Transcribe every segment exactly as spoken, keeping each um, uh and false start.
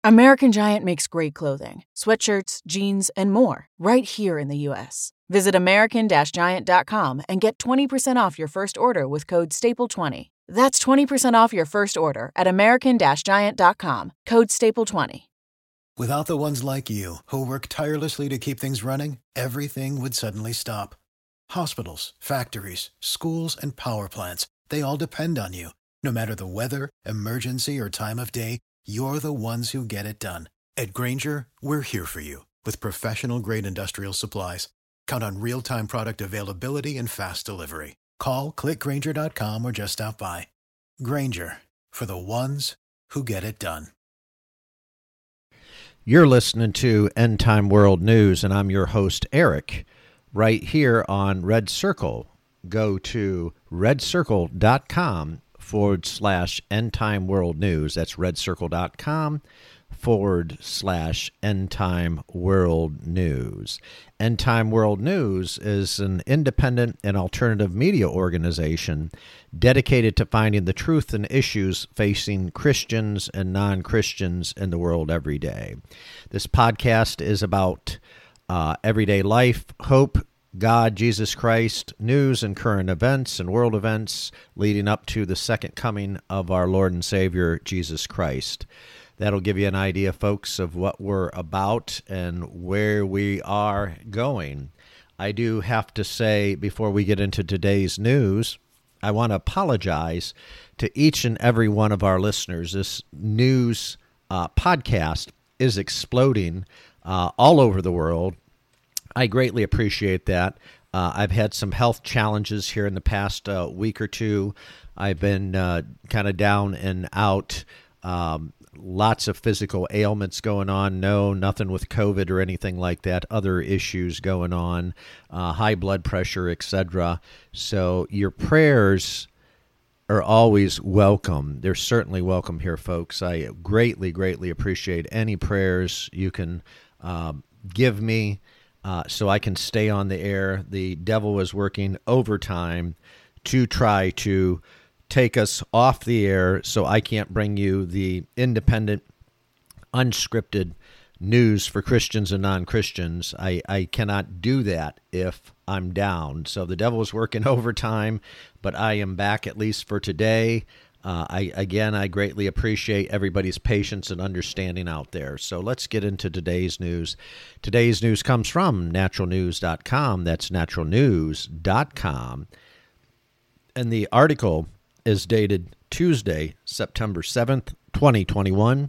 American Giant makes great clothing, sweatshirts, jeans, and more right here in the U S. Visit American Giant dot com and get twenty percent off your first order with code staple twenty. That's twenty percent off your first order at American Giant dot com, code staple twenty. Without the ones like you, who work tirelessly to keep things running, everything would suddenly stop. Hospitals, factories, schools, and power plants, they all depend on you. No matter the weather, emergency, or time of day, you're the ones who get it done. At Grainger, we're here for you with professional-grade industrial supplies. Count on real-time product availability and fast delivery. Call, click Grainger dot com, or just stop by. Grainger, for the ones who get it done. You're listening to End Time World News, and I'm your host, Eric, right here on Red Circle. Go to redcircle.com forward slash End Time World News. That's redcircle.com forward slash End Time World News. End Time World News is an independent and alternative media organization dedicated to finding the truth and issues facing Christians and non-Christians in the world every day. This podcast is about uh, everyday life, hope, God, Jesus Christ, news and current events and world events leading up to the second coming of our Lord and Savior, Jesus Christ. That'll give you an idea, folks, of what we're about and where we are going. I do have to say, before we get into today's news, I want to apologize to each and every one of our listeners. This news uh, podcast is exploding uh, all over the world. I greatly appreciate that. Uh, I've had some health challenges here in the past uh, week or two. I've been uh, kind of down and out. Um, lots of physical ailments going on. No, nothing with COVID or anything like that. Other issues going on, uh, high blood pressure, et cetera. So your prayers are always welcome. They're certainly welcome here, folks. I greatly, greatly appreciate any prayers you can uh, give me. Uh, so I can stay on the air. The devil is working overtime to try to take us off the air so I can't bring you the independent, unscripted news for Christians and non-Christians. I, I cannot do that if I'm down. So the devil is working overtime, but I am back at least for today. Uh, I again, I greatly appreciate everybody's patience and understanding out there. So let's get into today's news. Today's news comes from natural news dot com. That's natural news dot com. And the article is dated Tuesday, September seventh, twenty twenty-one.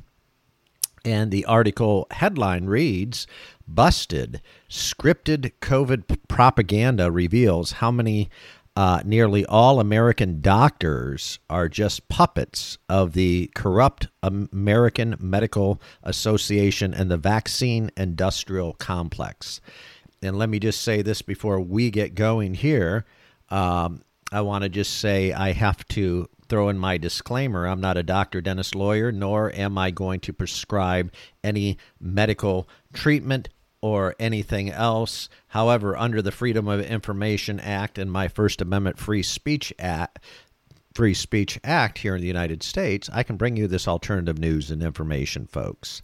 And the article headline reads, "Busted. Scripted COVID propaganda reveals how many Uh, nearly all American doctors are just puppets of the corrupt American Medical Association and the vaccine industrial complex." And let me just say this before we get going here. Um, I want to just say I have to throw in my disclaimer. I'm not a doctor, dentist, lawyer, nor am I going to prescribe any medical treatment or anything else. However, under the Freedom of Information Act and my First Amendment Free Speech Act, Free Speech Act here in the United States, I can bring you this alternative news and information, folks.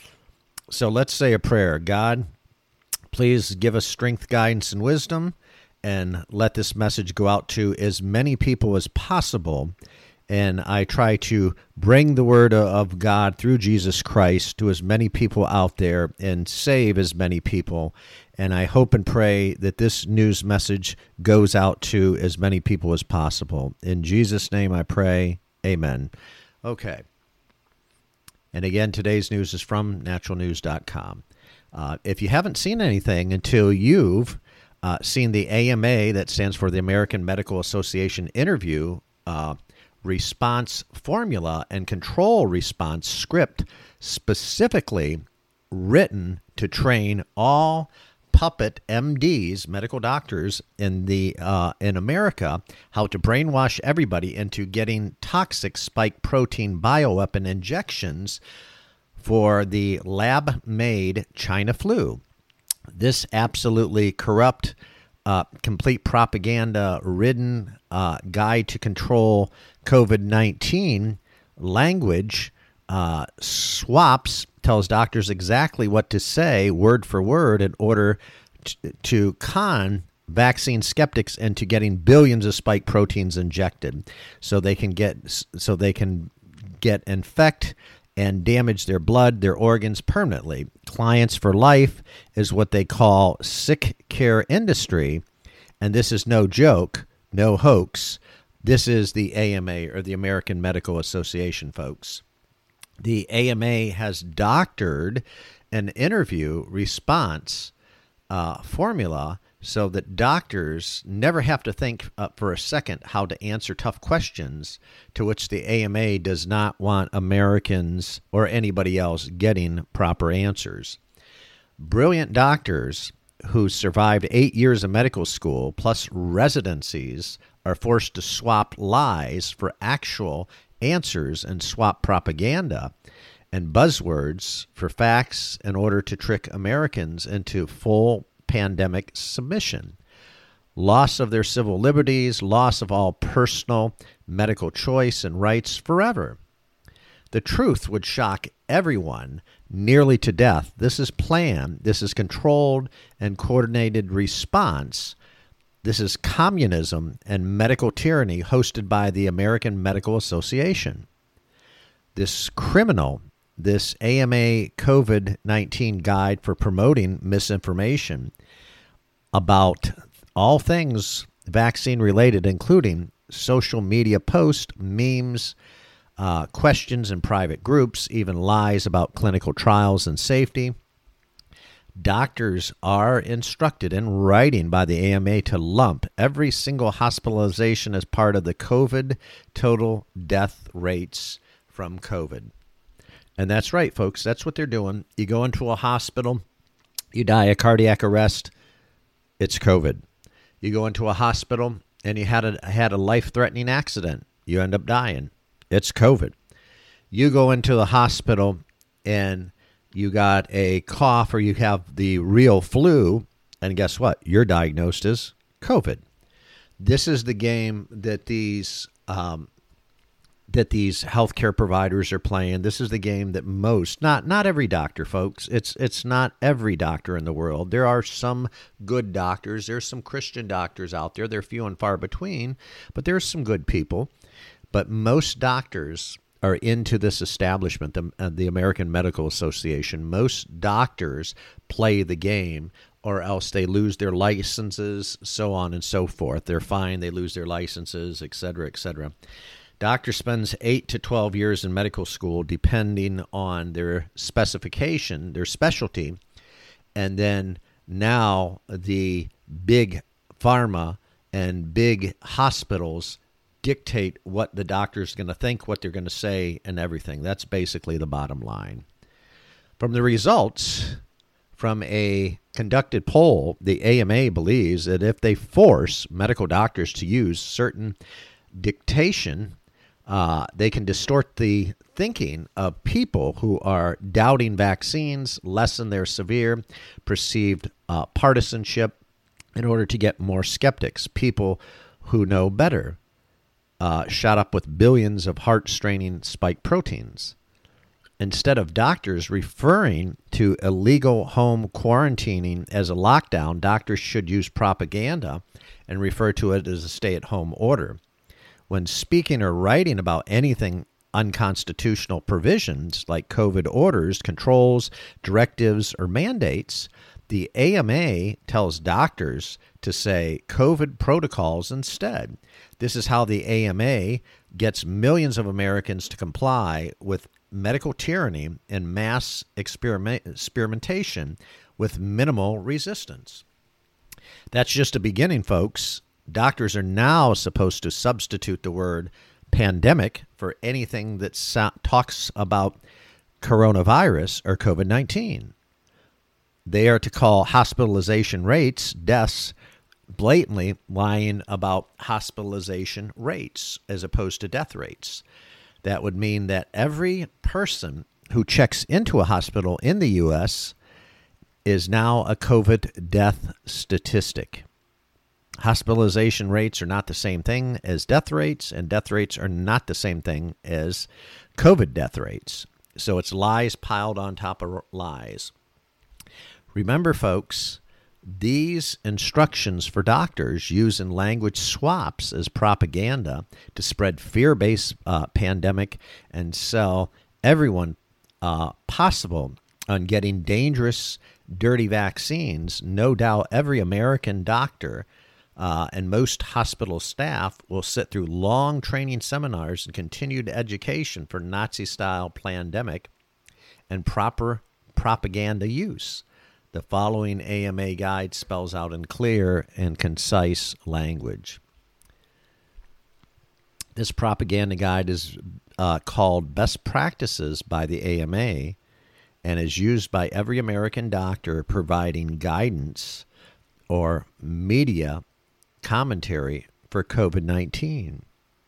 So let's say a prayer. God, please give us strength, guidance, and wisdom, and let this message go out to as many people as possible. And I try to bring the word of God through Jesus Christ to as many people out there and save as many people. And I hope and pray that this news message goes out to as many people as possible. In Jesus' name I pray, amen. Okay. And again, today's news is from natural news dot com. Uh, if you haven't seen anything until you've uh, seen the A M A, that stands for the American Medical Association interview, uh, response formula and control response script specifically written to train all puppet M Ds, medical doctors in the uh, in America, how to brainwash everybody into getting toxic spike protein bioweapon injections for the lab-made China flu. This absolutely corrupt, uh, complete propaganda-ridden uh, guide to control COVID nineteen language uh, swaps tells doctors exactly what to say word for word in order to, to con vaccine skeptics into getting billions of spike proteins injected so they can get so they can get infect and damage their blood, their organs permanently. Clients for life is what they call sick care industry, and this is no joke, no hoax. This is the A M A, or the American Medical Association, folks. The A M A has doctored an interview response uh, formula so that doctors never have to think uh, for a second how to answer tough questions to which the A M A does not want Americans or anybody else getting proper answers. Brilliant doctors who survived eight years of medical school plus residencies are forced to swap lies for actual answers and swap propaganda and buzzwords for facts in order to trick Americans into full pandemic submission. Loss of their civil liberties, loss of all personal medical choice and rights forever. The truth would shock everyone nearly to death. This is planned. This is controlled and coordinated response. This is communism and medical tyranny hosted by the American Medical Association. This criminal, this A M A COVID nineteen guide for promoting misinformation about all things vaccine related, including social media posts, memes, uh, questions in private groups, even lies about clinical trials and safety. Doctors are instructed in writing by the A M A to lump every single hospitalization as part of the COVID total death rates from COVID. And that's right, folks. That's what they're doing. You go into a hospital, you die of cardiac arrest, it's COVID. You go into a hospital and you had a, had a life-threatening accident, you end up dying, it's COVID. You go into the hospital and you got a cough or you have the real flu, and guess what? You're diagnosed as COVID. This is the game that these um, that these healthcare providers are playing. This is the game that most, not not every doctor, folks. It's it's not every doctor in the world. There are some good doctors. There's some Christian doctors out there. They're few and far between, but there's some good people. But most doctors are into this establishment, the, uh, the American Medical Association. Most doctors play the game, or else they lose their licenses, so on and so forth. They're fined, they lose their licenses, et cetera, et cetera. Doctor spends eight to twelve years in medical school, depending on their specification, their specialty, and then now the big pharma and big hospitals dictate what the doctor's going to think, what they're going to say, and everything. That's basically the bottom line. From the results from a conducted poll, the A M A believes that if they force medical doctors to use certain dictation, uh, they can distort the thinking of people who are doubting vaccines, lessen their severe perceived uh, partisanship in order to get more skeptics, people who know better. Uh, shot up with billions of heart-straining spike proteins. Instead of doctors referring to illegal home quarantining as a lockdown, doctors should use propaganda and refer to it as a stay-at-home order. When speaking or writing about anything unconstitutional provisions like COVID orders, controls, directives, or mandates, the A M A tells doctors to say COVID protocols instead. This is how the A M A gets millions of Americans to comply with medical tyranny and mass experiment, experimentation with minimal resistance. That's just a beginning, folks. Doctors are now supposed to substitute the word pandemic for anything that so- talks about coronavirus or COVID nineteen. They are to call hospitalization rates deaths, blatantly lying about hospitalization rates as opposed to death rates. That would mean that every person who checks into a hospital in the U S is now a COVID death statistic. Hospitalization rates are not the same thing as death rates, and death rates are not the same thing as COVID death rates. So it's lies piled on top of lies. Remember, folks, these instructions for doctors using language swaps as propaganda to spread fear-based uh, pandemic and sell everyone uh, possible on getting dangerous, dirty vaccines. No doubt every American doctor uh, and most hospital staff will sit through long training seminars and continued education for Nazi-style pandemic and proper propaganda use. The following A M A guide spells out in clear and concise language. This propaganda guide is uh, called Best Practices by the A M A and is used by every American doctor providing guidance or media commentary for COVID nineteen.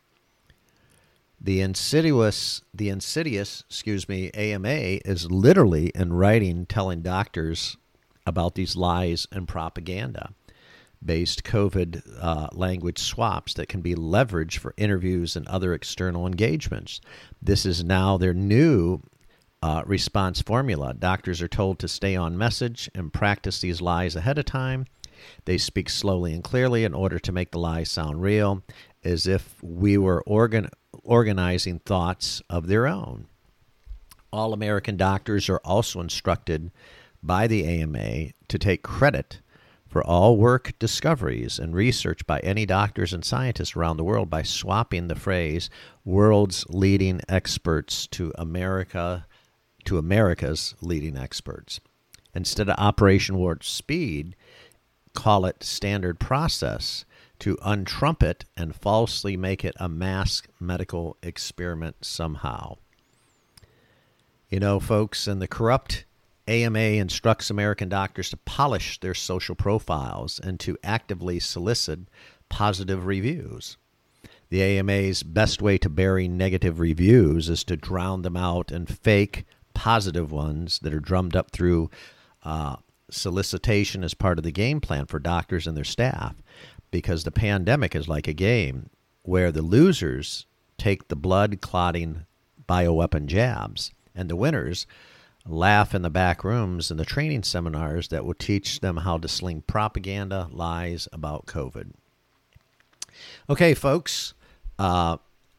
The insidious, the insidious, excuse me, A M A is literally in writing telling doctors about these lies and propaganda-based COVID uh, language swaps that can be leveraged for interviews and other external engagements. This is now their new uh, response formula. Doctors are told to stay on message and practice these lies ahead of time. They speak slowly and clearly in order to make the lies sound real, as if we were organ- organizing thoughts of their own. All American doctors are also instructed by the A M A to take credit for all work, discoveries, and research by any doctors and scientists around the world by swapping the phrase "world's leading experts" to America to America's leading experts. Instead of Operation Warp Speed, call it standard process to untrumpet and falsely make it a mass medical experiment somehow. You know, folks, and the corrupt A M A instructs American doctors to polish their social profiles and to actively solicit positive reviews. The A M A's best way to bury negative reviews is to drown them out in fake positive ones that are drummed up through uh, solicitation as part of the game plan for doctors and their staff, because the pandemic is like a game where the losers take the blood-clotting bioweapon jabs and the winners laugh in the back rooms in the training seminars that will teach them how to sling propaganda lies about COVID. Okay, folks, uh,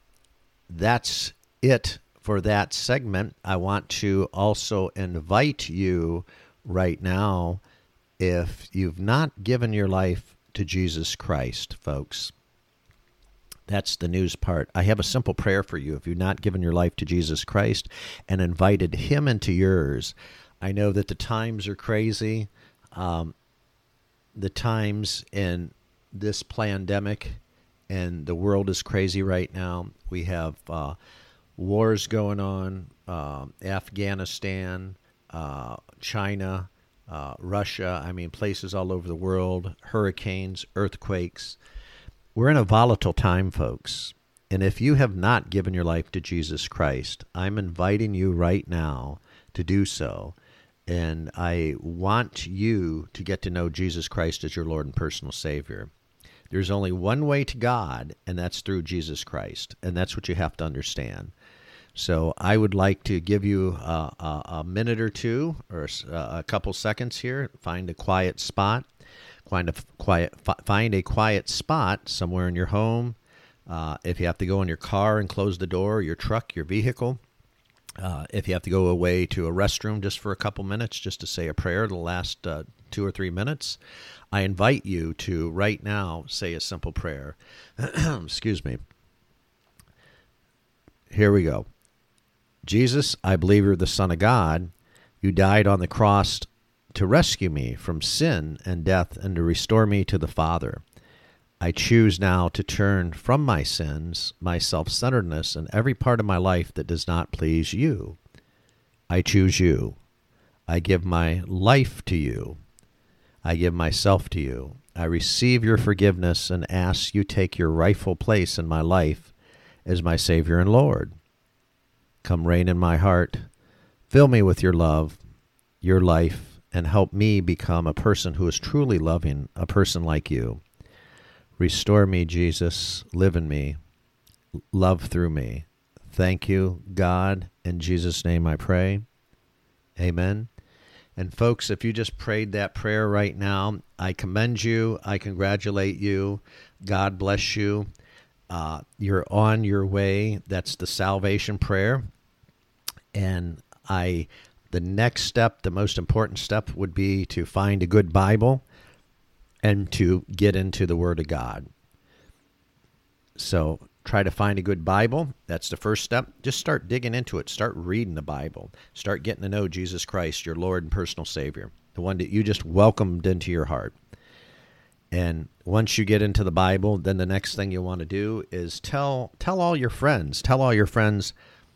that's it for that segment. I want to also invite you right now, if you've not given your life to Jesus Christ, folks, that's the news part. I have a simple prayer for you. If you've not given your life to Jesus Christ and invited him into yours, I know that the times are crazy. Um, the times in this pandemic and the world is crazy right now. We have uh, wars going on, uh, Afghanistan, uh, China, uh, Russia, I mean, places all over the world, hurricanes, earthquakes. We're in a volatile time, folks. And if you have not given your life to Jesus Christ, I'm inviting you right now to do so. And I want you to get to know Jesus Christ as your Lord and personal Savior. There's only one way to God, and that's through Jesus Christ. And that's what you have to understand. So I would like to give you a, a, a minute or two or a, a couple seconds here. Find a quiet spot. Find a quiet, find a quiet spot somewhere in your home. Uh, if you have to go in your car and close the door, your truck, your vehicle. Uh, if you have to go away to a restroom just for a couple minutes, just to say a prayer the last uh, two or three minutes, I invite you to right now say a simple prayer. Excuse me. Here we go. Jesus, I believe you're the Son of God. You died on the cross to rescue me from sin and death and to restore me to the Father. I choose now to turn from my sins, my self-centeredness, and every part of my life that does not please you. I choose you. I give my life to you. I give myself to you. I receive your forgiveness and ask you take your rightful place in my life as my Savior and Lord. Come reign in my heart. Fill me with your love, your life, and help me become a person who is truly loving, a person like you. Restore me, Jesus. Live in me. Love through me. Thank you, God. In Jesus' name I pray. Amen. And folks, if you just prayed that prayer right now, I commend you. I congratulate you. God bless you. Uh, you're on your way. That's the salvation prayer. And I, the next step, the most important step would be to find a good Bible and to get into the Word of God. So try to find a good Bible. That's the first step. Just start digging into it. Start reading the Bible. Start getting to know Jesus Christ, your Lord and personal Savior, the one that you just welcomed into your heart. And once you get into the Bible, then the next thing you want to do is tell tell all your friends. Tell all your friends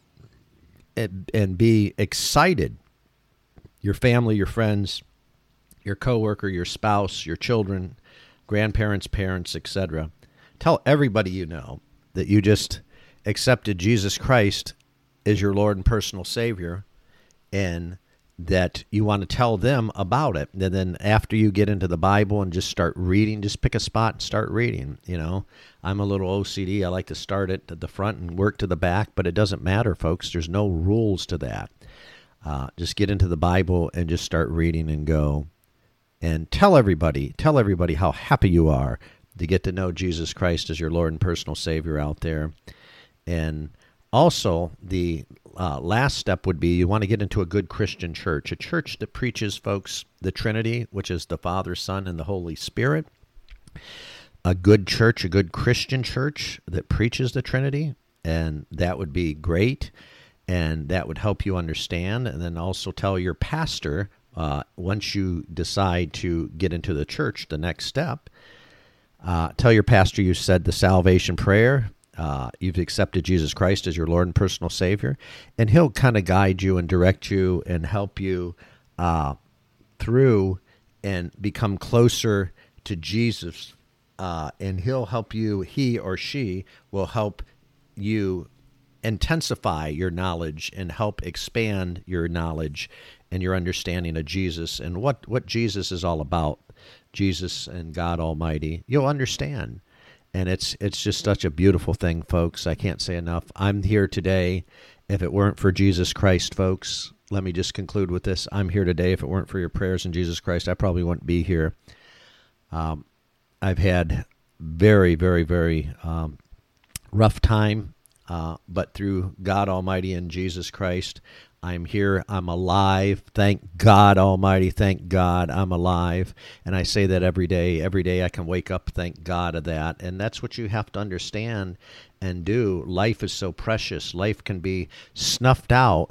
and, and be excited. Your family, your friends, your coworker, your spouse, your children, grandparents, parents, et cetera. Tell everybody you know that you just accepted Jesus Christ as your Lord and personal Savior, and that you want to tell them about it. And then after you get into the Bible and just start reading, just pick a spot and start reading. You know, I'm a little O C D. I like to start it at the front and work to the back, but it doesn't matter, folks. There's no rules to that. Uh, just get into the Bible and just start reading and go. And tell everybody, tell everybody how happy you are to get to know Jesus Christ as your Lord and personal Savior out there. And also, the uh, last step would be you want to get into a good Christian church, a church that preaches, folks, the Trinity, which is the Father, Son, and the Holy Spirit. A good church, a good Christian church that preaches the Trinity, and that would be great, and that would help you understand. And then also tell your pastor, uh, once you decide to get into the church, the next step, uh, tell your pastor you said the salvation prayer. Uh, you've accepted Jesus Christ as your Lord and personal Savior, and he'll kind of guide you and direct you and help you uh, through and become closer to Jesus, uh, and he'll help you, he or she will help you intensify your knowledge and help expand your knowledge and your understanding of Jesus and what, what Jesus is all about, Jesus and God Almighty. You'll understand. And it's it's just such a beautiful thing, folks. I can't say enough. I'm here today. If it weren't for Jesus Christ, folks, let me just conclude with this. I'm here today. If it weren't for your prayers in Jesus Christ, I probably wouldn't be here. Um, I've had very, very, very um, rough time, uh, but through God Almighty and Jesus Christ, I'm here, I'm alive. Thank God Almighty, thank God I'm alive. And I say that every day. Every day I can wake up, thank God of that. And that's what you have to understand and do. Life is so precious. Life can be snuffed out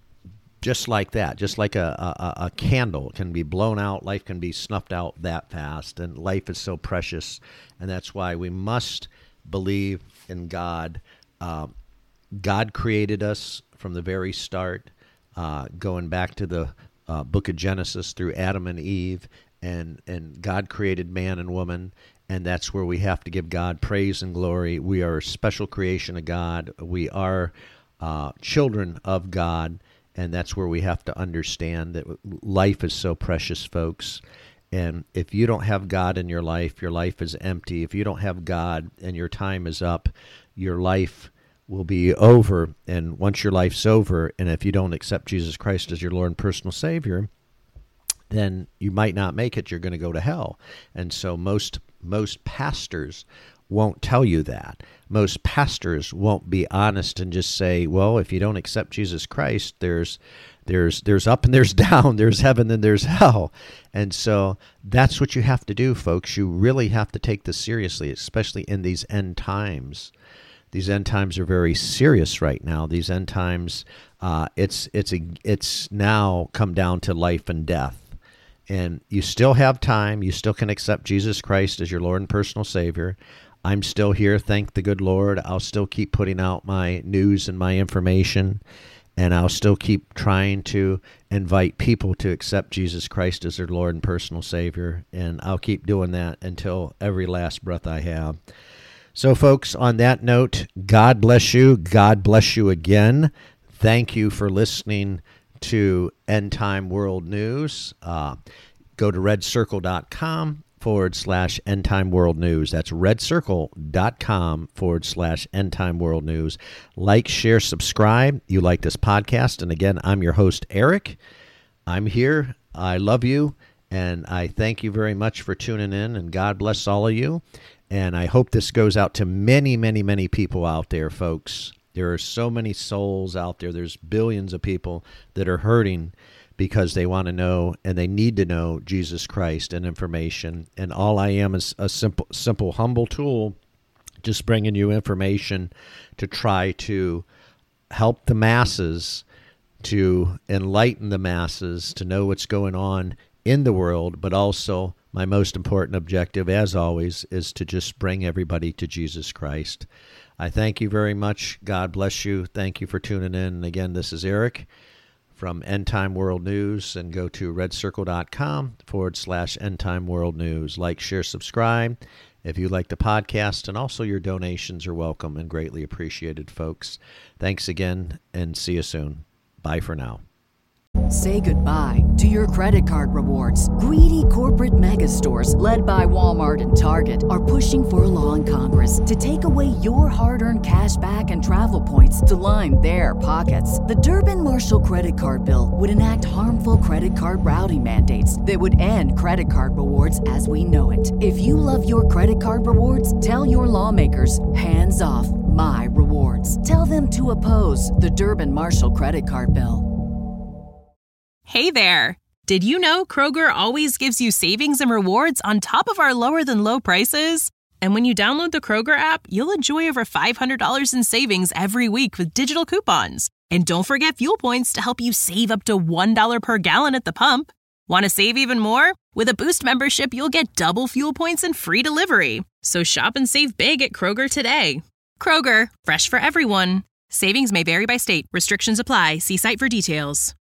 just like that, just like a, a, a candle can be blown out. Life can be snuffed out that fast. And life is so precious. And that's why we must believe in God. Uh, God created us from the very start. Uh, going back to the uh, book of Genesis through Adam and Eve, and, and God created man and woman, and that's where we have to give God praise and glory. We are a special creation of God. We are uh, children of God, and that's where we have to understand that life is so precious, folks. And if you don't have God in your life, your life is empty. If you don't have God and your time is up, your life will be over. And once your life's over, and if you don't accept Jesus Christ as your Lord and personal Savior, then you might not make it. You're going to go to hell. And so most most pastors won't tell you that. Most pastors won't be honest and just say, well, if you don't accept Jesus Christ, there's there's there's up and there's down, there's heaven and there's hell. And so that's what you have to do, folks. You really have to take this seriously, especially in these end times. These end times are very serious right now. These end times, uh, it's it's a, it's now come down to life and death. And you still have time. You still can accept Jesus Christ as your Lord and personal Savior. I'm still here, thank the good Lord. I'll still keep putting out my news and my information, and I'll still keep trying to invite people to accept Jesus Christ as their Lord and personal Savior. And I'll keep doing that until every last breath I have. So, folks, on that note, God bless you. God bless you again. Thank you for listening to End Time World News. Uh, go to red circle dot com forward slash End Time World News. That's redcircle.com forward slash End Time World News. Like, share, subscribe. You like this podcast. And again, I'm your host, Eric. I'm here. I love you. And I thank you very much for tuning in. And God bless all of you. And I hope this goes out to many, many, many people out there, folks. There are so many souls out there. There's billions of people that are hurting because they want to know and they need to know Jesus Christ and information. And all I am is a simple, simple, humble tool, just bringing you information to try to help the masses, to enlighten the masses, to know what's going on in the world. But also, my most important objective, as always, is to just bring everybody to Jesus Christ. I thank you very much. God bless you. Thank you for tuning in. And again, this is Eric from End Time World News, and go to redcircle.com forward slash End Time World News. Like, share, subscribe if you like the podcast, and also your donations are welcome and greatly appreciated, folks. Thanks again, and see you soon. Bye for now. Say goodbye to your credit card rewards. Greedy corporate mega stores, led by Walmart and Target, are pushing for a law in Congress to take away your hard-earned cash back and travel points to line their pockets. The Durbin-Marshall credit card bill would enact harmful credit card routing mandates that would end credit card rewards as we know it. If you love your credit card rewards, tell your lawmakers, hands off my rewards. Tell them to oppose the Durbin-Marshall credit card bill. Hey there! Did you know Kroger always gives you savings and rewards on top of our lower-than-low prices? And when you download the Kroger app, you'll enjoy over five hundred dollars in savings every week with digital coupons. And don't forget fuel points to help you save up to one dollar per gallon at the pump. Want to save even more? With a Boost membership, you'll get double fuel points and free delivery. So shop and save big at Kroger today. Kroger, fresh for everyone. Savings may vary by state. Restrictions apply. See site for details.